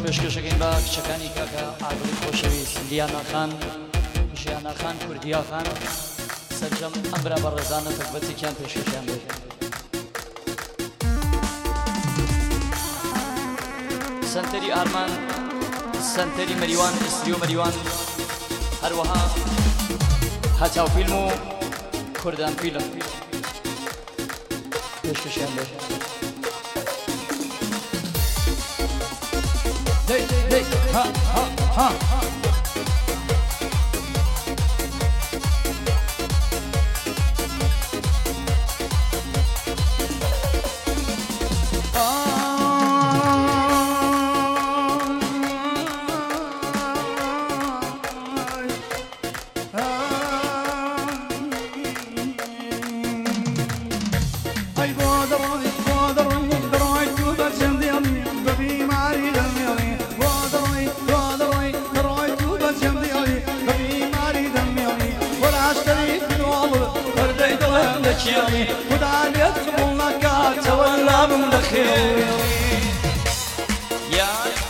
پێشکەشەکەین بە کچەکانی کاکە ئاگری خۆشەویست لیانا خان ژیانا خان کوردیا خان سەرجەم ئەمرا بە ڕێزانە تەکبەتێکیان پێشکەشیان بێت سنتەری ئارمان سنتەری مەریوان ئیسری و مەریوان هەروەها هەتاو فیلم و کوردان فیلم پێشکەشیان بێت Hey, ha, ha, ha. ودانيت قبولك تولى من الخير يا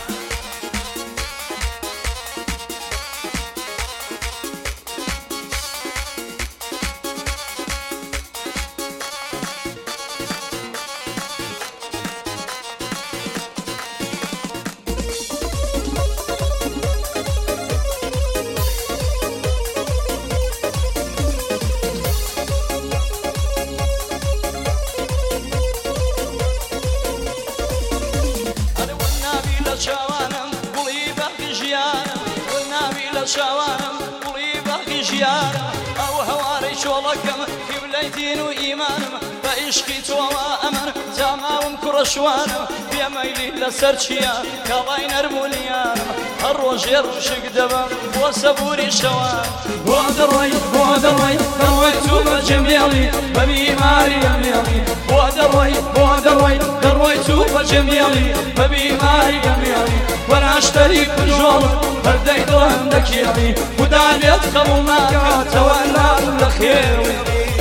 شوانم قڵی باقی ژیانم ئەو هەوارەی چۆڵەکەم قیبلەی دین و ئیمانم بە عیشقی تۆوە ئەمن جاماوم کوڕە شوانم پێمەیلی لەسەر چییە کەڵای نەرمونیانم هەر ڕۆژێ ڕشک دەبم بۆ سەبووری شەوان بۆ دەڕۆی دەڕۆی تو بە جەمێڵی بە بیماری ئەمێڵی بۆ دەڕۆی تو بە جەمێڵی بە بیماری ئەمێڵی وەراشتەری پژۆڵ هەردەی دڵم دەکێڵی خودانێت قەبوڵ ناکاتەوە نام لە خێوی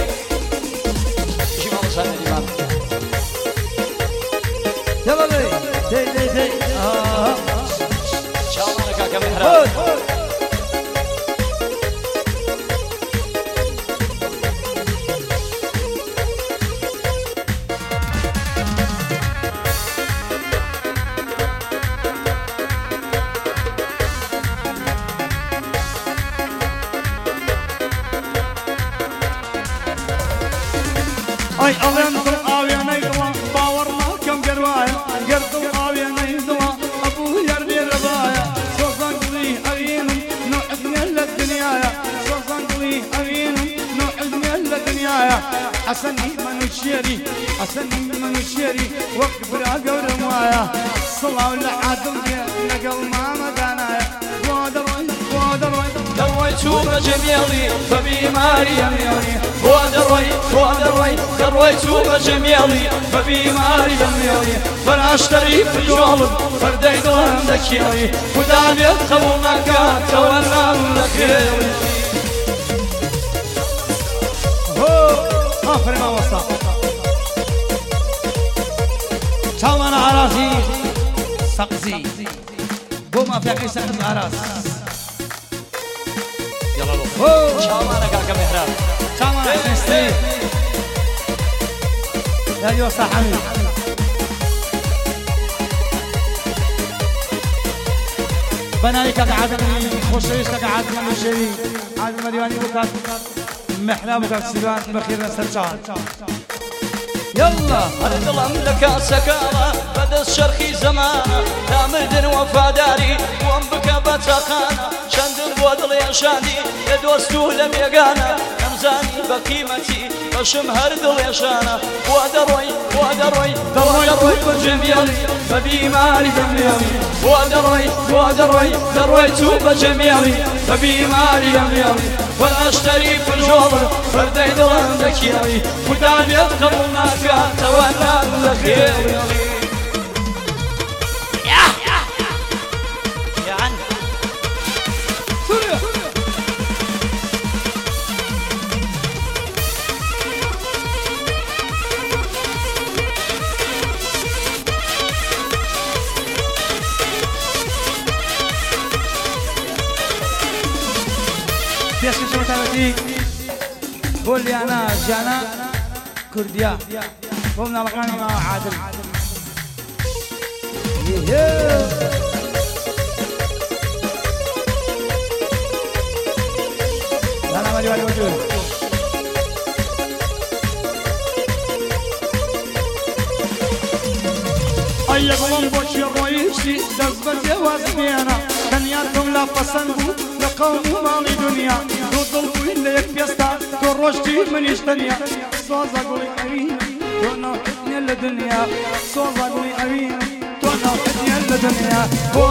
چاوانە کاکە مهراب Ay alandır avyanay dua bağırma kam gervaya gerdim avyanay dua abu yer bir rabaya sozan gli avinum no admel dünyaya sozan gli avinum no admel dünyaya hasan manuşeri وقبر اقر مايا صلاة العدل نقل ما مدانايا درويتو بجميلي فبيماري أميلي درويتو بجميلي فبيماري أميلي فناشتري في جولب فردي دلهم دكيلي وداني قبولك تولى لخيلي آفرین آواستا چاوان عراسی سقزی بو ما فيك سقز عراس يلا لو چاوانە کاکە مهراب چاوان عراسی يا يوسف حميد بناي كقعد خوشويش كقعد من شيء عاد مريواني بكات محلام بكات سيبان بخير سرچان يلا هردڵم لە کاسەکانە بەدەست شەرخی زەمانە تا مردن وەفاداری بۆم بکە بە چاقانە چەندن بۆ دڵێشانی لە دۆست و لە بێگانە ئەمزانی بە قیمەتی بەشم هەر دڵێشانە بۆ دەڕۆی بە جەمێڵی بە بیماری دەمێڵی بۆ دەڕۆی تو بە جەمێڵی بە بیماری دەمێڵی وەراشتەری پژۆڵ فەردەی دڵم دەکێڵی خودانێت قبوڵ ناکاتەوە نام لە خێڵی نسي قولي أنا جانا كرديا قمنا لقاني مع عادل أنا مالي والي وجود أي قلم بوشي الرئيسي دزبت يوازنينا دنياتهم لا فسنبو لقوم مالي دنيا دوطلبو إلا يكبيستا كروشتي من يشتنيا صوزا قولي أمين تونا حدني الدنيا صوزا قولي أمين تونا حدني الدنيا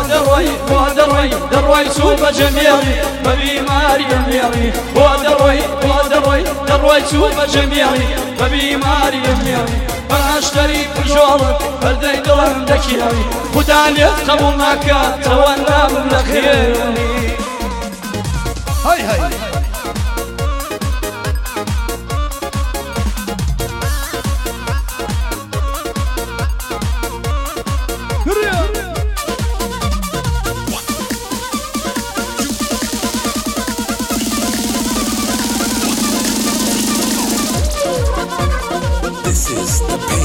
دروي سوب جميلي ببي ماري ميري دروي سوب جميلي ببي ماري ميري اشتري بجولك بردي دلم دكيري خداني قبولناك تولنا من الخير هاي This is the